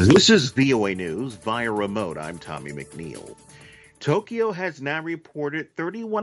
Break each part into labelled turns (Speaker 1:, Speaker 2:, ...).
Speaker 1: This is VOA News via remote. I'm Tommy McNeil. Tokyo has now reported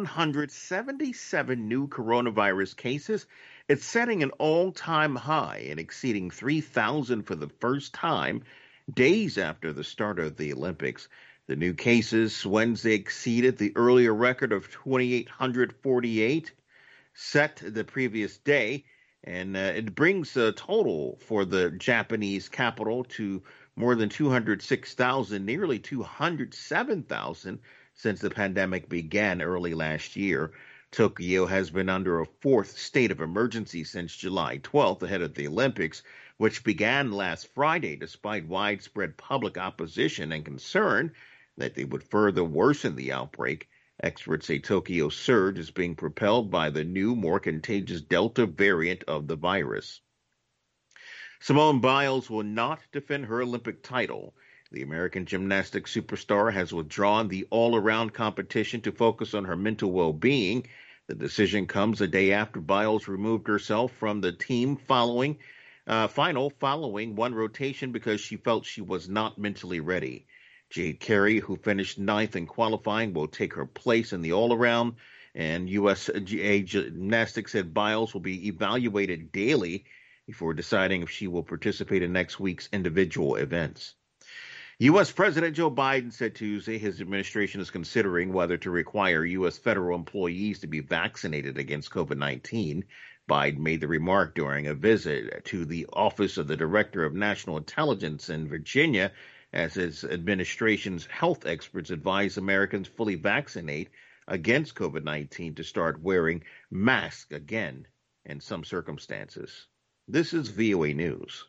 Speaker 1: 3,177 new coronavirus cases. It's setting an all time high and exceeding 3,000 for the first time days after the start of the Olympics. The new cases Wednesday exceeded the earlier record of 2,848 set the previous day, and it brings the total for the Japanese capital to more than 206,000, nearly 207,000 since the pandemic began early last year. Tokyo has been under a fourth state of emergency since July 12th, ahead of the Olympics, which began last Friday despite widespread public opposition and concern that they would further worsen the outbreak. Experts say Tokyo's surge is being propelled by the new, more contagious Delta variant of the virus. Simone Biles will not defend her Olympic title. The American gymnastics superstar has withdrawn the all-around competition to focus on her mental well-being. The decision comes a day after Biles removed herself from the team following one rotation because she felt she was not mentally ready. Jade Carey, who finished ninth in qualifying, will take her place in the all-around, and USGA Gymnastics said Biles will be evaluated daily before deciding if she will participate in next week's individual events. U.S. President Joe Biden said Tuesday his administration is considering whether to require U.S. federal employees to be vaccinated against COVID-19. Biden made the remark during a visit to the Office of the Director of National Intelligence in Virginia, as his administration's health experts advise Americans fully vaccinate against COVID-19 to start wearing masks again in some circumstances. This is VOA News.